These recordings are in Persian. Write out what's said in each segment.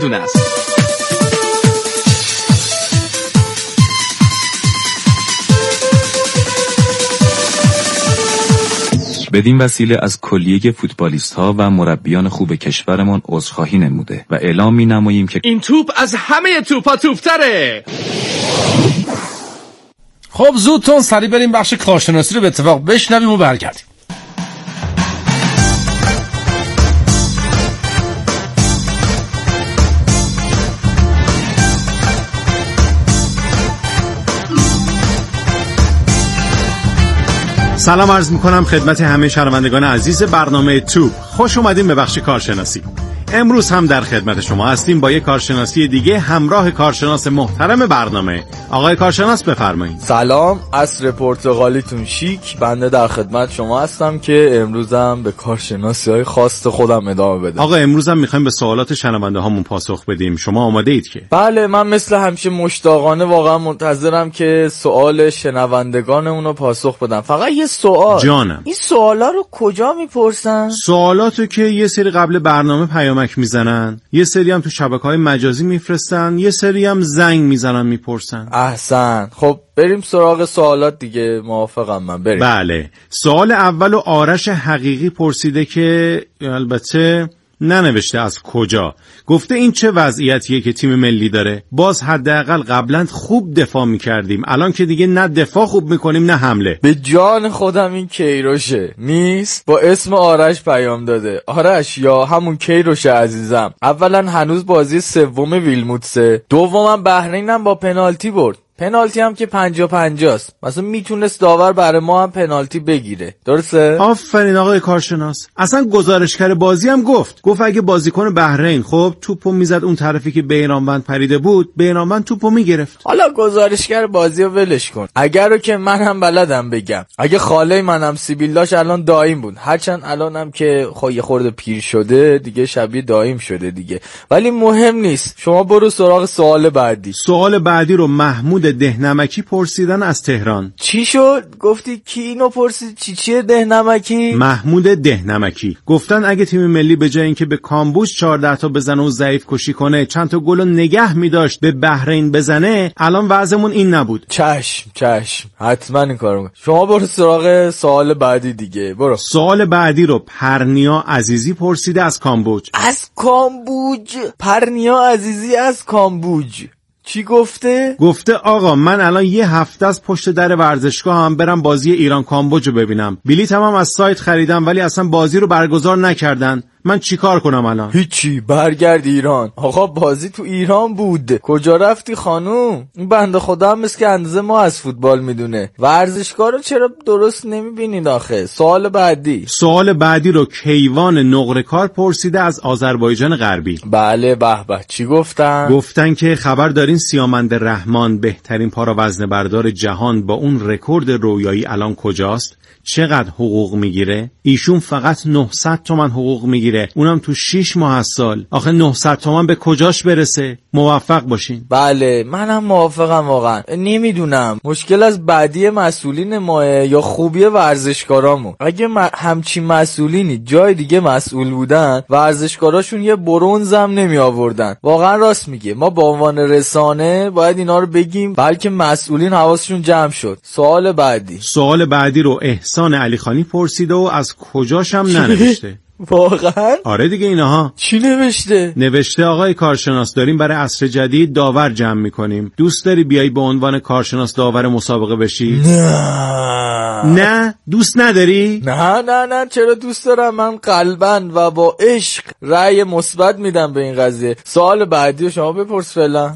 است. بدین وسیله از کلیه فوتبالیست‌ها و مربیان خوب کشورمان عذرخواهی نموده و اعلام می‌نماییم که این توپ از همه توپا توپ‌تره. خب زودتون سریع بریم بخش کارشناسی رو به اتفاق بشنویم و برگردیم. سلام عرض میکنم خدمت همه شنوندگان عزیز برنامه توپ. خوش اومدین به بخش کارشناسی. امروز هم در خدمت شما هستیم با یک کارشناسی دیگه همراه کارشناس محترم برنامه. آقای کارشناس بفرمایید. سلام، عصر پرتغالیتون شیک. بنده در خدمت شما هستم که امروزم به کارشناسی‌های خاص خودم ادامه بدم. آقا امروز هم میخوایم به سوالات شنونده هامون پاسخ بدیم. شما آماده اید که؟ بله، من مثل همیشه مشتاقانه واقعا منتظرم که سوال شنوندگانمون رو پاسخ بدم. فقط یه سوال جانم. این سوالا رو کجا میپرسن؟ سوالاتو که یه سری قبل برنامه پیامک میزنن، یه سری هم تو شبکه‌های مجازی میفرستن، یه سری هم زنگ میزنن میپرسن. احسن. خب بریم سراغ سوالات دیگه. موافقم من، بریم. بله، سوال اولو آرش حقیقی پرسیده که البته ننوشته از کجا. گفته این چه وضعیتیه که تیم ملی داره؟ باز حداقل قبلا خوب دفاع میکردیم، الان که دیگه نه دفاع خوب میکنیم نه حمله. به جان خودم این کیروشه نیست؟ با اسم آرش پیام داده. آرش یا همون کیروش عزیزم، اولا هنوز بازی سوم ویلموتسه، دومم بحرینم با پنالتی برد. پنالتی هم که 50-50 است. مثلا میتونست داور برای ما هم پنالتی بگیره. درسته؟ آفرین آقای کارشناس. اصلا گزارشگر بازی هم گفت اگه بازیکن بحرین خب توپو میزد اون طرفی که بیرانوند پریده بود، بیرانوند توپو میگرفت. حالا گزارشگر بازی رو ولش کن. اگر رو که من هم بلدم بگم، اگه خاله منم سیبیل داشت الان دایم بود. هرچند الانم که یه خورده پیر شده دیگه، شبیه دایم شده دیگه، ولی مهم نیست. شما برو سراغ سوال بعدی. سوال بعدی رو محمود دهنمکی پرسیدن از تهران. چی شد؟ گفتی کی اینو پرسید؟ چیه دهنمکی؟ محمود دهنمکی. گفتن اگه تیم ملی به جای اینکه به کامبوج 14 تا بزنه و ضعیف کشی کنه، چند تا گل نگه می‌داشت به بحرین بزنه، الان وضعمون این نبود. چشم حتما این کارو می‌کنم. شما برو سراغ سوال بعدی دیگه. برو. سوال بعدی رو پرنیا عزیزی پرسیده از کامبوج. از کامبوج؟ پرنیا عزیزی از کامبوج چی گفته؟ گفته آقا من الان یه هفته از پشت در ورزشگاه هم برم بازی ایران کامبوج رو ببینم. بلیطم هم از سایت خریدم ولی اصلا بازی رو برگزار نکردن. من چیکار کنم الان؟ هیچی، برگرد ایران. آقا بازی تو ایران بود. کجا رفتی خانوم؟ این بنده خدا هم مثل که اندازه ما از فوتبال میدونه. ورزشگاه رو چرا درست نمیبینید آخه؟ سوال بعدی رو کیوان نقره‌کار پرسیده از آذربایجان غربی. بله، به چی گفتن که خبر دارین سیامند رحمان بهترین پاراوزنه بردار جهان با اون رکورد رویایی الان کجاست؟ چقدر حقوق میگیره؟ ایشون فقط 900 تومن حقوق میگیره، اونم تو 6 ماه از سال. آخه 900 تومن به کجاش برسه؟ موفق باشین. بله، منم موافقم واقعا. نمیدونم مشکل از بعدی مسئولین ماه یا خوبی ورزشکارامون. اگه همچین مسئولینی جای دیگه مسئول بودن، ورزشکاراشون یه برنز هم نمی آوردن. واقعا راست میگه. ما به عنوان رسانه باید اینا رو بگیم، بلکه مسئولین حواسشون جمع شد. سوال بعدی رو احسان علیخانی پرسیده و از کجاش هم ننوشته. واقعا؟ آره دیگه اینها. چی نوشته آقای کارشناس داریم برای عصر جدید داور جمع میکنیم. دوست داری بیای به عنوان کارشناس داور مسابقه بشی؟ نه دوست نداری؟ نه چرا دوست دارم. من قلباً و با عشق رأی مثبت میدم به این قضیه. سوال بعدی رو شما بپرس فعلا.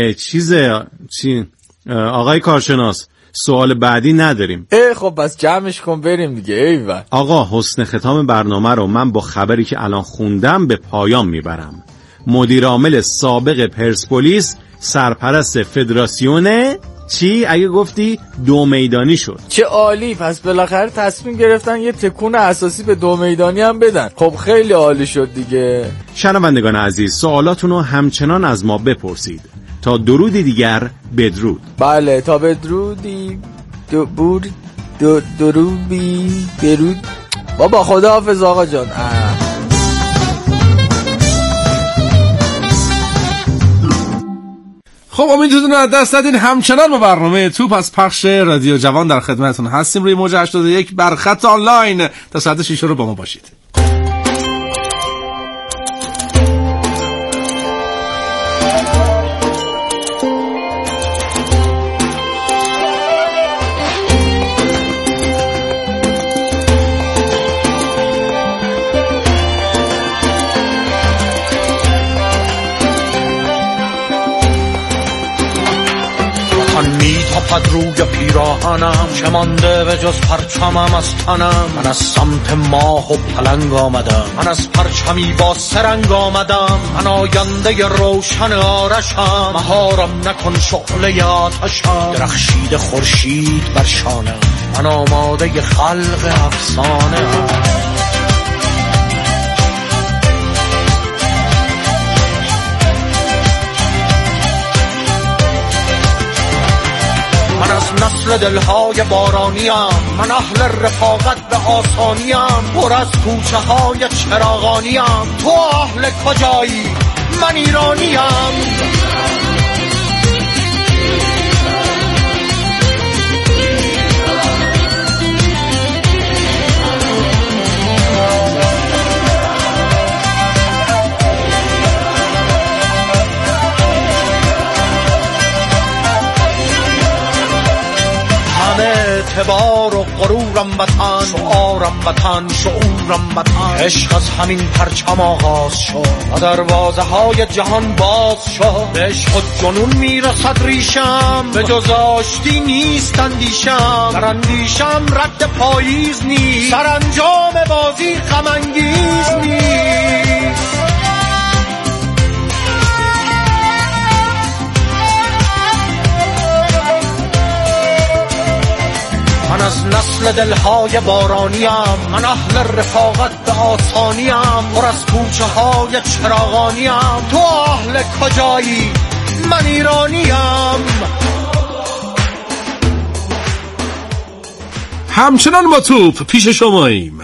چی؟ آقای کارشناس سوال بعدی نداریم. خب بس جمعش کن بریم دیگه. ایول. آقا حسن ختام برنامه رو من با خبری که الان خوندم به پایان میبرم. مدیر عامل سابق پرسپولیس سرپرست فدراسیون چی؟ اگه گفتی دو میدانی شد. چه عالی. پس بالاخره تصمیم گرفتن یه تکون اساسی به دو میدانی هم بدن. خب خیلی عالی شد دیگه. شنوندگان عزیز سوالاتون رو همچنان از ما بپرسید. تا درودی دیگر بدرود. بله تا بدرودی درودی برود. بابا خداحافظ آقا جان. خب امیدتون رو دست ندین. همچنان با برنامه توپ از پخش رادیو جوان در خدمتتون هستیم روی موج 81 بر خط آنلاین. تا ساعت 6 رو با ما باشید. میتاپد روی پیراهنم، چه مانده به جز پرچمم از تنم. من از سمت ماه و پلنگ آمدم، من از پرچمی با سرنگ آمدم. من آینده روشن آرشم، مهارم نکن شعله آتشم. درخشید خورشید بر شانم، من آماده خلق افسانه ام. من از نسل دلهای بارانیم، من اهل رفاقت به آسانیم. پر از کوچه های چراغانیم، تو اهل کجایی؟ من ایرانیم. اعتبار و غرورم وطن، شعارم وطن، شعورم وطن. عشق از همین پرچم آغاز شد و دروازه های جهان باز شد. به عشق و جنون میرسد ریشم، به جز آشتی نیست اندیشم. در اندیشم رد پاییز نیست، سرانجام بازی غم انگیز نیست. من از نسل دلهای بارانیم، من اهل رفاقت به آسانیم. پر از کوچه های چراغانیم، تو اهل کجایی؟ من ایرانیم. همچنان با توپ پیش شماییم.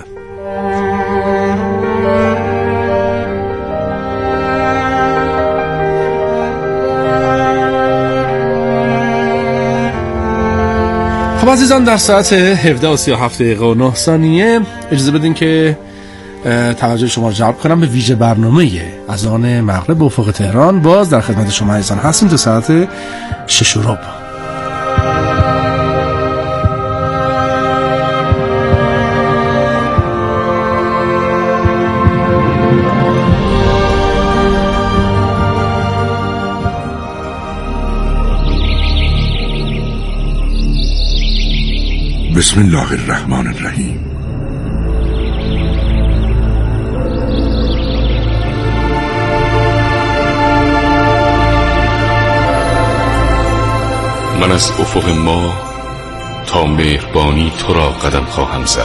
خب عزیزان، در ساعت 17:37 اجازه بدین که توجه شما رو جلب کنم به ویژه برنامه از آن مغرب به افق تهران. باز در خدمت شما عزیزان هستیم تا ساعت 6:15. بسم الله الرحمن الرحیم. من از افق ما تا مهربانی تو را قدم خواهم زد.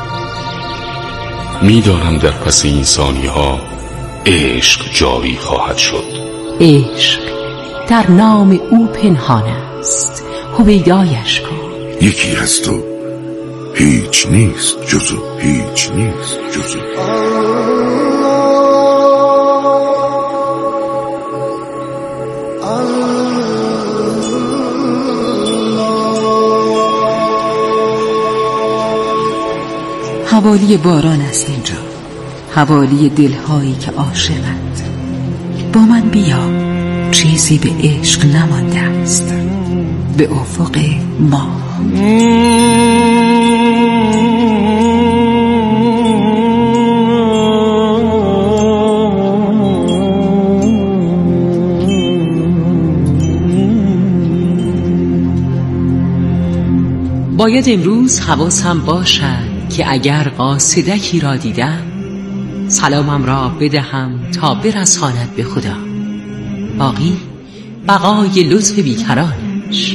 میدانم در پس این ثانیه ها عشق جاری خواهد شد. عشق در نام او پنهان است، هویدایش کن. یکی هست و هیچ نیست جزو، هیچ نیست جزو. حوالی باران است اینجا، حوالی دلهایی که عاشقند. با من بیا، چیزی به عشق نمانده است. به افق ما. باید امروز حواسم باشد که اگر قاصدکی را دیدم سلامم را بدهم تا برساند به خدا. باقی بقای لطف بیکرانش.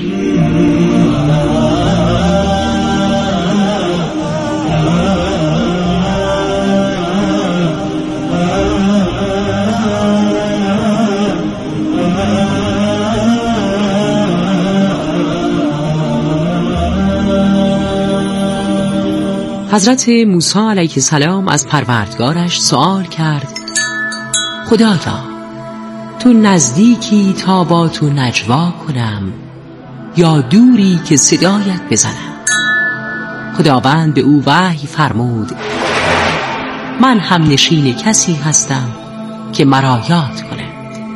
حضرت موسی علیه السلام از پروردگارش سوال کرد: خدایا، تو نزدیکی تا با تو نجوا کنم، یا دوری که صدایت بزنم. خداوند به او وحی فرمود من هم نشین کسی هستم که مرا یاد کنه.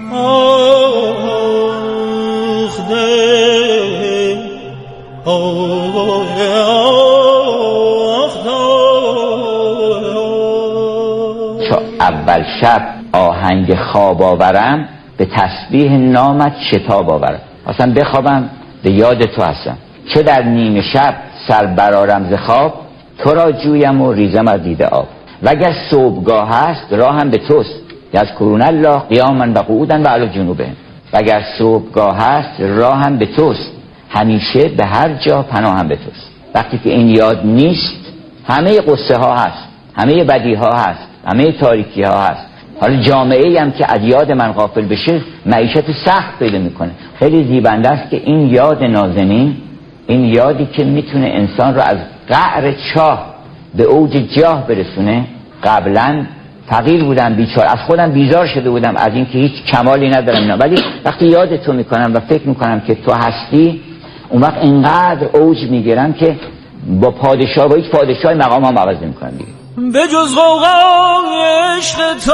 چو اول شب آهنگ خواب آورم، به تسبیح نامت شتاب آورم. اصلا بخوابم به یاد تو هستم. چه در نیمه شب سر برآرم ز خواب، تو را جویم و ریزم از دیده آب. وگر صبحگاه هست راهم به توست، یذکرون الله قیاما و قعودا و علی جنوبهم. وگر صبحگاه هست راهم به توست، همیشه به هر جا پناهم به توست. وقتی که این یاد نیست همه قصه ها هست، همه بدی ها هست، همه تاریکی ها هست. حالا جامعه هم که از یاد من غافل بشه معیشت سخت پیدا میکنه. خیلی زیبنده است که این یاد نازنین، این یادی که میتونه انسان رو از قعر چاه به اوج جاه برسونه. قبلا فقیر بودم، بیچاره، از خودم بیزار شده بودم از این که هیچ کمالی ندارم اینا. ولی وقتی یاد تو میکنم و فکر میکنم که تو هستی، اون وقت اینقدر اوج میگیرم که با پادشاه، با هیچ پادشاهی مقام هم عوض نمیکنم دیگه. به جز غوغای عشق تو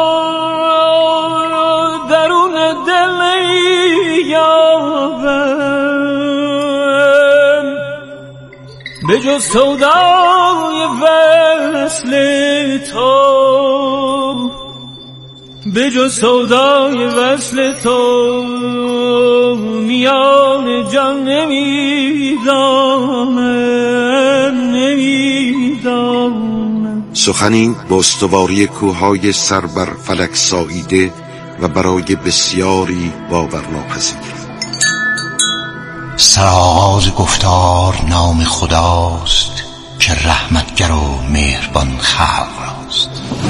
درون دل نیابم، به جز سودای وصل تو، به جز سودای وصل تو میان جان نمیدانم، نمیدانم. سخنی با استواری کوههای سر بر فلک ساییده و برای بسیاری باورناپذیر. سرآغاز گفتار نام خداست که رحمتگر و مهربان خلق راست.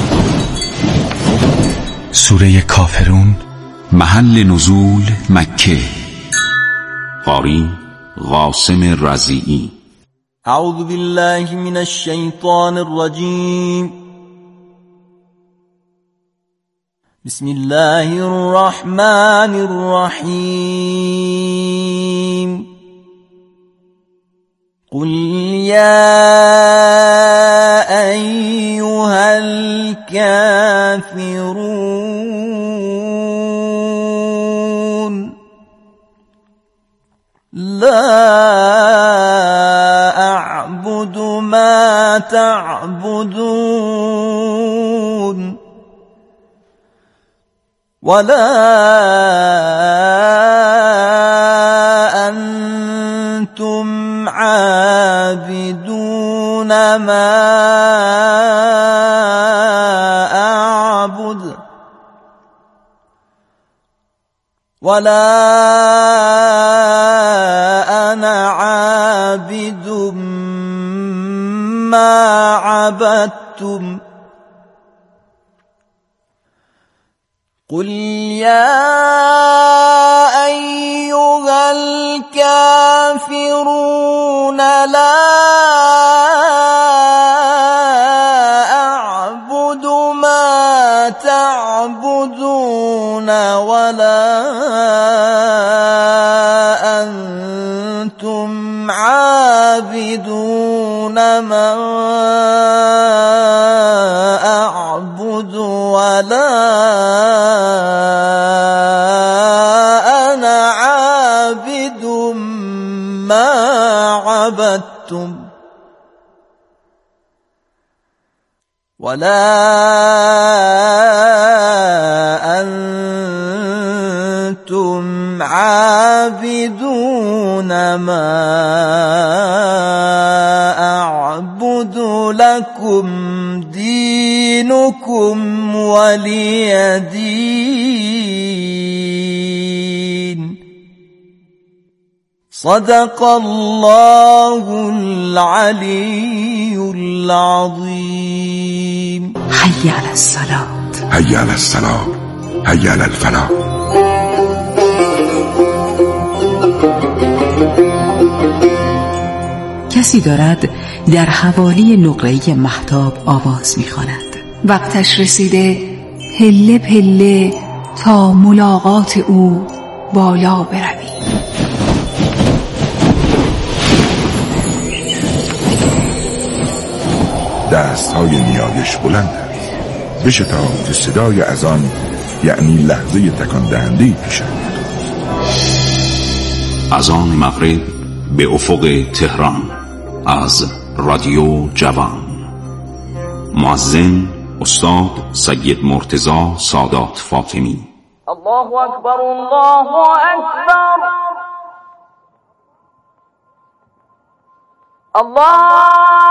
سوره کافرون، محل نزول مکه. قاری قاسم رضیعی. اعوذ بالله من الشیطان الرجیم. بسم الله الرحمن الرحیم. قل یا ایها الكافرون لا أعبد ما تعبدون ولا أنتم عابدون ما أعبد ولا أنا عابد ما عبدتم قل يا أيها الكافرون لا أعبد ما تعبدون ولا أنتم عابدون ما أعبد ولا أنا عابد ما عبدتم ولا أنتم عابدون ما أعبد لكم دينكم ولي دين صدق الله العلي العظيم. حي على الصلاة، حي على الصلاة، حي على الفلاح. کسی دارد در حوالی نقره مهتاب آواز می‌خواند. وقتش رسیده، پله پله تا ملاقات او بالا بروی. دستهای نیایش بلند است، بشتاب که صدای اذان یعنی لحظه تکان دهنده پیش آید. اذان مغرب به افق تهران از رادیو جوان. مؤذن استاد سید مرتضی سادات فاطمی. الله اکبر الله اکبر الله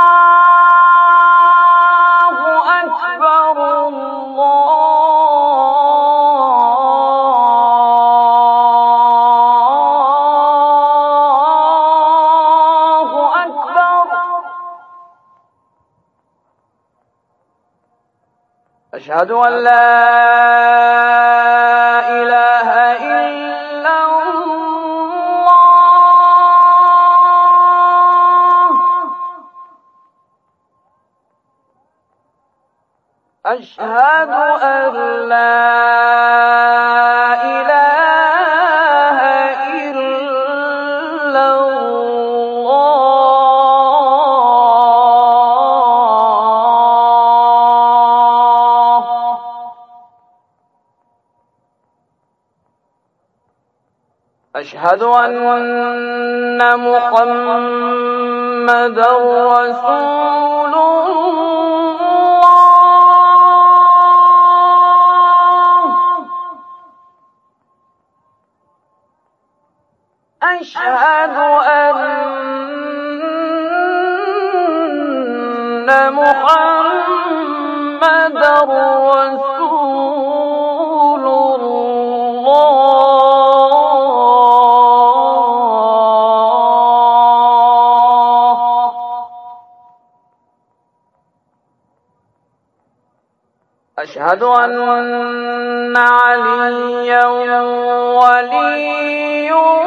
أشهد أن لا إله إلا الله أشهد أن لا إله إلا أشهد أن محمدا رسول الله أشهد أن محمدا رسول الله أشهد أن عليا ولي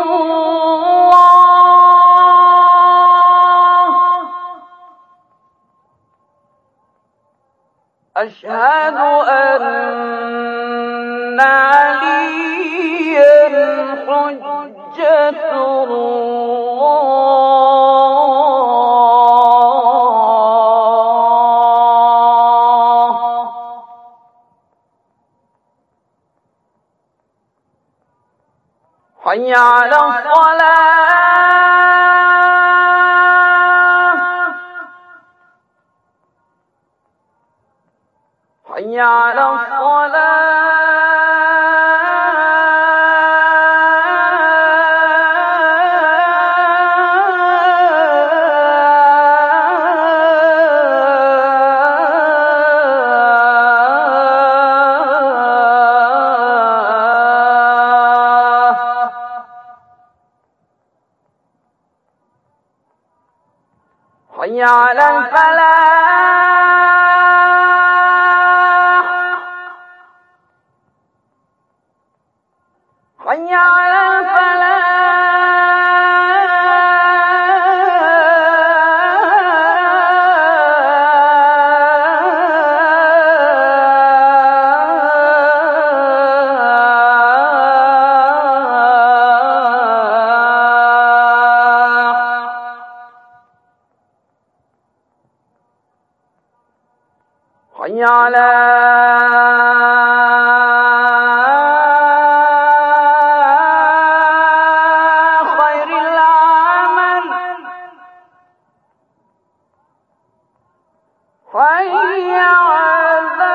الله أشهد أن عليا حجة حي على الصلاة حي على الصلاة حي على الفلاح حي على حي على خير العمل حي على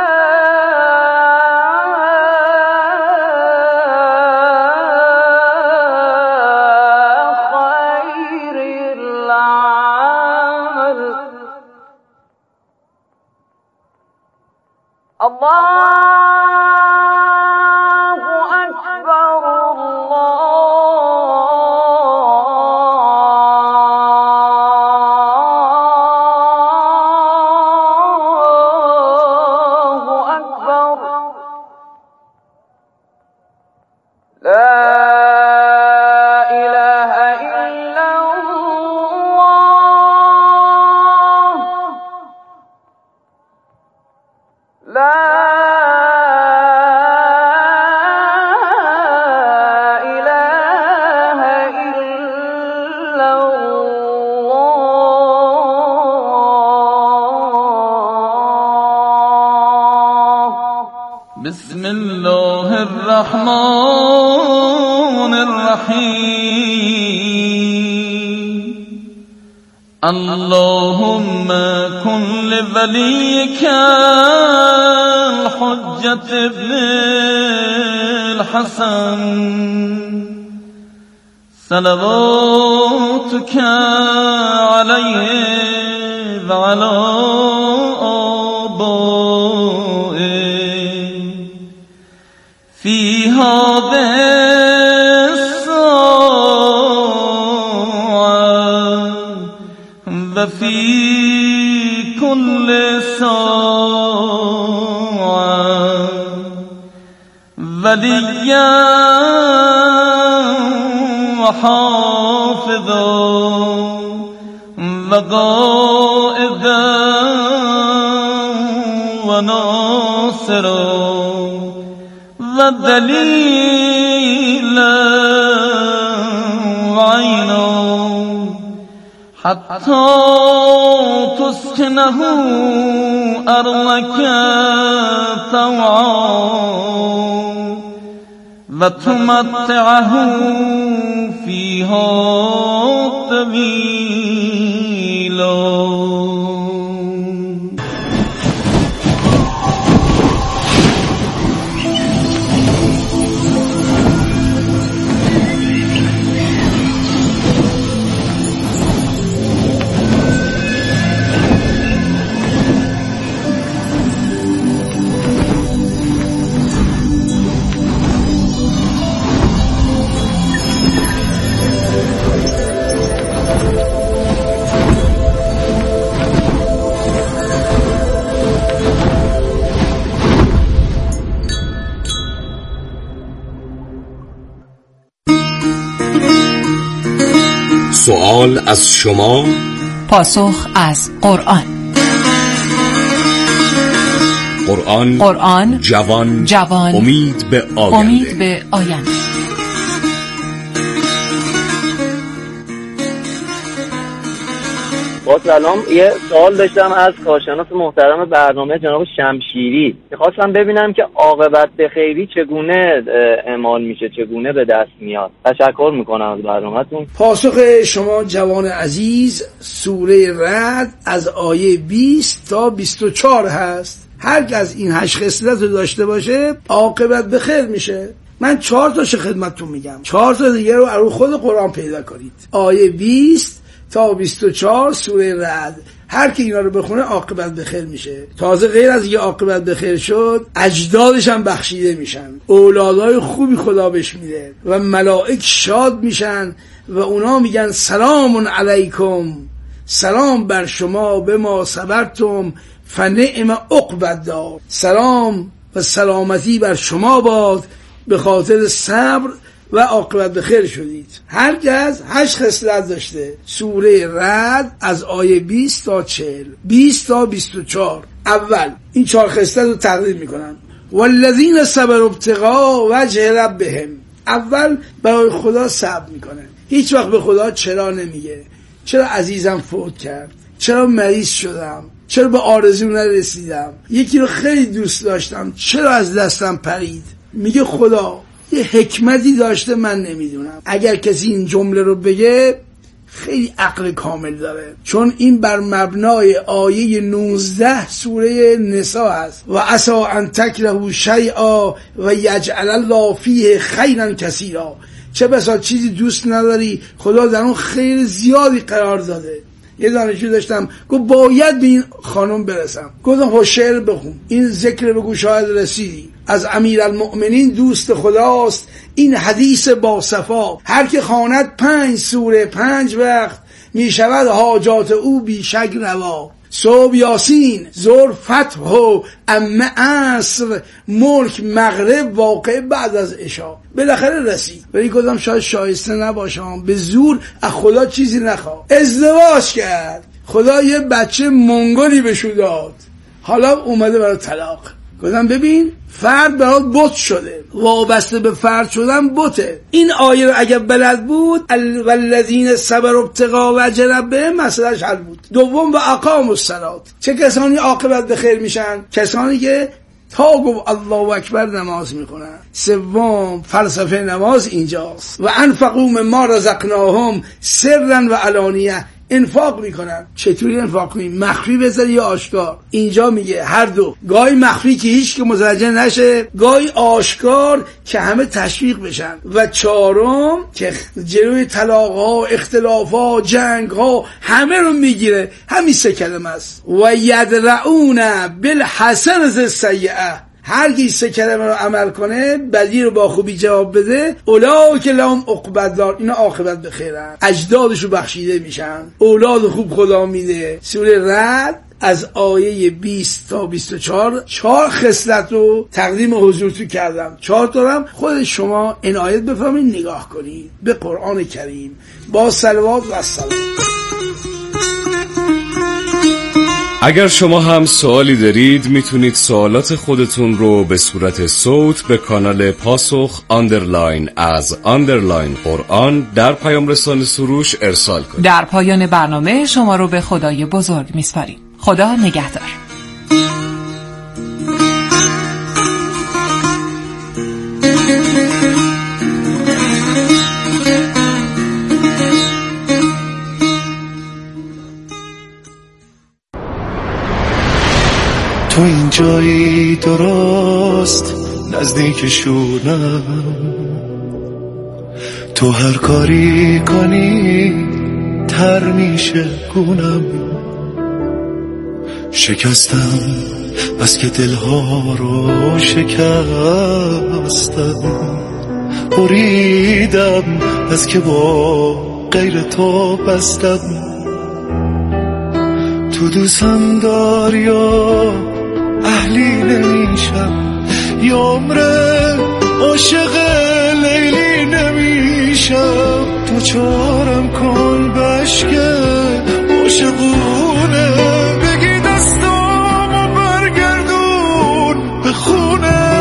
خير العمل الله أكبر الله أكبر لا إله إلا الله لا الرحمن الرحیم اللهم کن لولیک الحجة ابن الحسن صلواتك علیه وعلى آبائه في هذه الساعة وفي كل ساعة وليا وحافظا وقائدا وناصرا ودليلا وعينا حتى تسكنه أرضك طوعا وتمتعه فيها طويلا. سوال از شما، پاسخ از قرآن. قرآن جوان امید به آینده. با سلام، یه سوال داشتم از کارشناس محترم برنامه جناب شمشیری. می‌خواستم ببینم که عاقبت به خیری چگونه اعمال میشه، چگونه به دست میاد. تشکر میکنم از برنامه‌تون. پاسخ شما جوان عزیز سوره رعد از آیه 20 تا 24 هست. هر کس این 8 خصلت رو داشته باشه عاقبت به خیر میشه. من 4 تاشو خدمتتون میگم، 4 تا دیگه رو از خود قرآن پیدا کنید. آیه 20 تا 24 سوره رعد، هر کی اینا رو بخونه عاقبت به خیر میشه. تازه غیر از یه عاقبت به خیر شد، اجدادش هم بخشیده میشن، اولادای خوبی خدا بهش میده و ملائک شاد میشن و اونا میگن سلام علیکم، سلام بر شما به ما صبرتم فنعم عقبی الدار، سلام و سلامتی بر شما باد به خاطر صبر و عاقبت به خیر شدید. هر کس 8 خصلت داشته. سوره رعد از آیه 20 تا 40، 20 تا 24. اول این 4 خصلت رو تقدیم میکنن. والذین صبروا ابتغاء وجه ربهم، اول برای خدا صبر میکنه، هیچ وقت به خدا چرا نمیگه. چرا عزیزم فوت کرد، چرا مریض شدم، چرا به آرزو نرسیدم، یکی رو خیلی دوست داشتم چرا از دستم پرید. میگه خدا یه حکمتی داشته من نمیدونم. اگر کسی این جمله رو بگه خیلی عقل کامل داره، چون این بر مبنای آیه 19 سوره نساء هست. و عسى ان تکرهوا شیئا و یجعل الله فیه خیرا کثیرا. چه بسا چیزی دوست نداری خدا در اون خیر زیادی قرار داده. یه دانشجو داشتم گفت باید به این خانم برسم، گفتم شعر بخون، این ذکر بگو شاید رسیدی. از امیرالمؤمنین دوست خداست این حدیث با صفا، هر که خواند 5 سوره 5 وقت می شود حاجات او بی شک روا. صبح یاسین، ظهر فتح و عمه عصر، ملک مغرب واقع بعد از عشا. بالاخره رسید. ولی گفتم شاید شایسته نباشم، به زور از خدا چیزی نخواه. ازدواج کرد، خدا یه بچه منگولی بهشو داد، حالا اومده برای طلاق. گفتم ببین فرد برات بت شده، وابسته به فرد شدن بته. این آیه رو اگه بلد بود والذین صبروا ابتغاء وجه ربهم مسئله‌اش حل بود. دوم و اقاموا الصلاة، چه کسانی عاقبت به خیر میشن؟ کسانی که تا گفت الله اکبر نماز میخونن. سوم فلسفه نماز اینجاست. و انفقوا مما رزقناهم سرا و علانیه، انفاق میکنن. چطوری انفاق کنیم؟ مخفی بذاری یا آشکار؟ اینجا میگه هر دو، گاهی مخفی که هیچ که متوجه نشه، گاهی آشکار که همه تشویق بشن. و چهارم که جلوی طلاق‌ها، اختلاف‌ها، جنگ‌ها همه رو میگیره. همین سه کلمه است. و یدرؤون بالحسنة السیئة، هر کی سه کلمه رو عمل کنه، بدی رو با خوبی جواب بده، اولئک لهم عقبی الدار، اینا عاقبت به خیرن، اجدادشو بخشیده میشن، اولاد خوب خدا میده. سوره رعد از آیه 20 تا 24 4 خصلت رو تقدیم حضورتون کردم. 4 تا هم خود شما عنایت بفرمایید نگاه کنید به قرآن کریم با صلوات و السلام. اگر شما هم سوالی دارید میتونید سوالات خودتون رو به صورت صوت به کانال پاسخ از قرآن در پیام رسان سروش ارسال کنید. در پایان برنامه شما رو به خدای بزرگ میسپاریم. خدا نگهدار. تو اینجایی درست نزدیک شونم، تو هر کاری کنی تر میشه گونم. شکستم بس که دلها رو شکستم، بریدم بس که با غیر تو بستم. تو دوستم داری یا اهلی نمیشم، یا عمره عاشق لیلی نمیشم. تو چارم کن بشکه عاشقونه، بگی دستامو برگردون به خونه.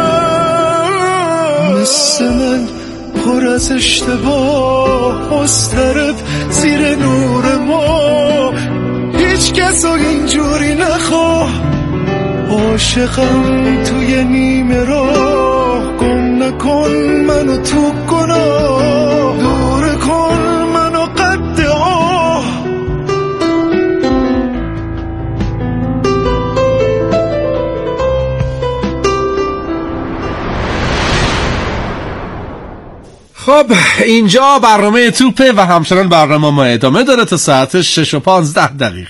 مثل من پر از اشتباه مضطرب زیر نور ما، هیچ کس رو اینجوری نخواه. عاشقم توی نیمه راه، گم نکن منو تو گناه، دور کن منو قد آه. خب اینجا برنامه توپه و همچنان برنامه ما ادامه داره تا ساعت 6:15.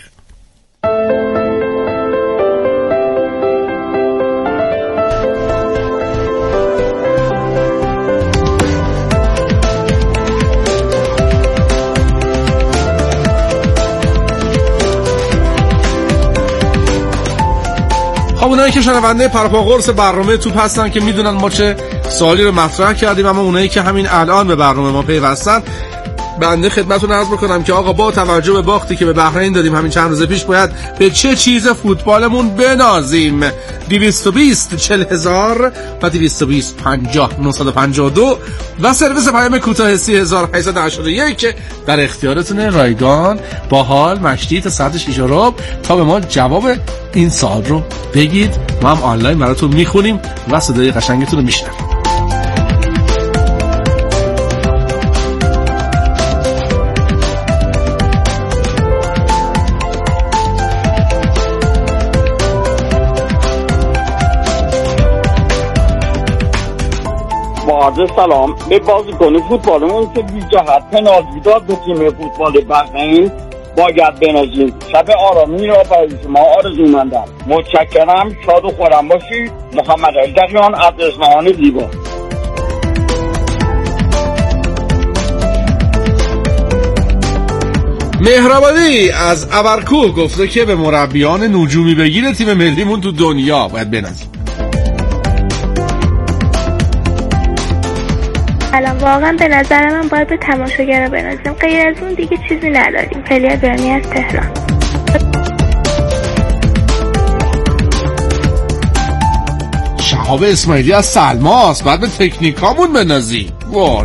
خب اونایی که شنونده پرپا قرص برنامه توپ هستن که میدونن ما چه سوالی رو مطرح کردیم، اما اونایی که همین الان به برنامه ما پیوستن، بنده خدمتتون عرض بکنم که آقا با توجه به باختی که به بحرین دادیم همین چند روز پیش، باید به چه چیز فوتبالمون بنازیم. 220 40000 و 220 50 952 و سرویس پیام کوتاه 3881 در اختیارتونه. رایگان باحال مشتی تا ساعت 6:15 تا به ما جواب این سوال رو بگید، ما هم آنلاین براتون میخونیم و صدای قشنگتون رو میشنویم. عرض سلام به بازیکن فوتبالمون که بی جهت پنالتی داد به تیم فوتبال بحرین، باید بنازیم. شب آرامی را برای شما آرزومندم. متشکرم. شاد و خورم باشید. محمد علی‌دریان از اصفهان زیبا. مهرآبادی از ابرکوه گفته که به مربیان نجومی بگیر تیم ملیمون تو دنیا باید بنازیم. الان واقعا به نظر من باید به تماشاگرها بنازیم، غیر از اون دیگه چیزی نداریم. پلیر برمی از تهران. شهاب اسماعیلی از سلماس، بعد به تکنیکامون بنازیم.